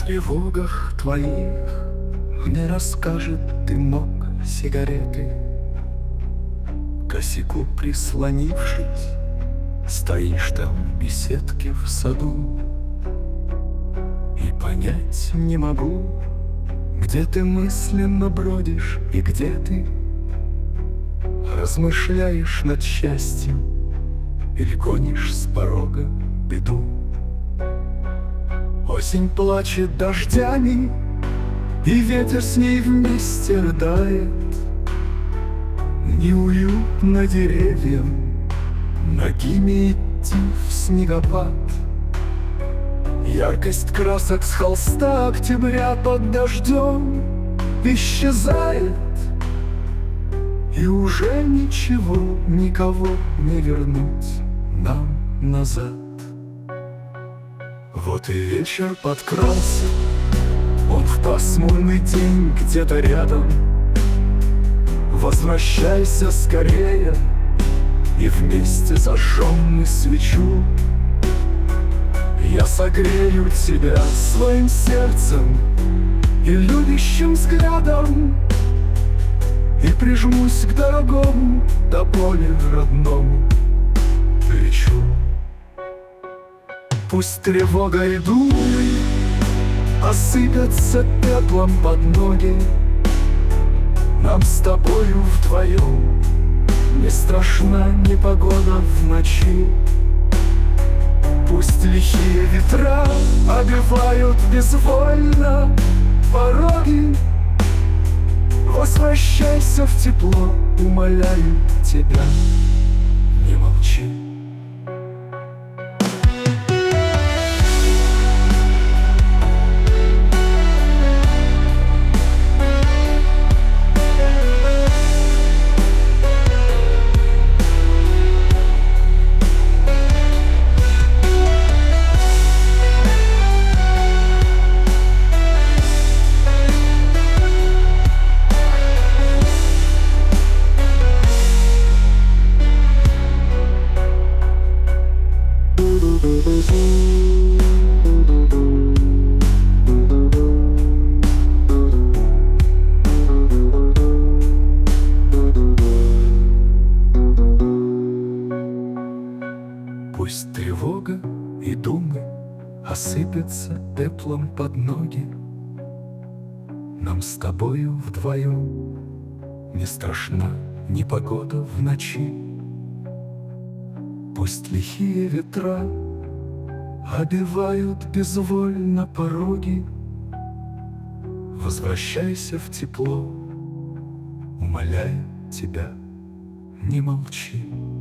тревогах твоих мне расскажет дымок сигареты. К косяку прислонившись, стоишь там в беседке в саду. И понять не могу, где ты мысленно бродишь и где ты размышляешь над счастьем или гонишь с порога беду. Осень плачет дождями, и ветер с ней вместе рыдает. Неуютно деревьям ногими идти в снегопад. Яркость красок с холста октября под дождем исчезает, и уже ничего, никого не вернуть нам назад. Вот и вечер подкрался, он в пасмурный день где-то рядом. Возвращайся скорее, и вместе зажжем мы свечу. Я согрею тебя своим сердцем и любящим взглядом, и прижмусь к дорогому, до боли родному плечу. Пусть тревога и думы осыпятся пеплом под ноги, нам с тобою вдвоем не страшна непогода в ночи. Пусть лихие ветра обивают безвольно пороги. Возвращайся в тепло, умоляю тебя, не молчи. Пусть тревога и думы осыпятся пеплом под ноги, нам с тобою вдвоем не страшна непогода в ночи. Пусть лихие ветра обивают безвольно пороги. Возвращайся в тепло, умоляю тебя, не молчи.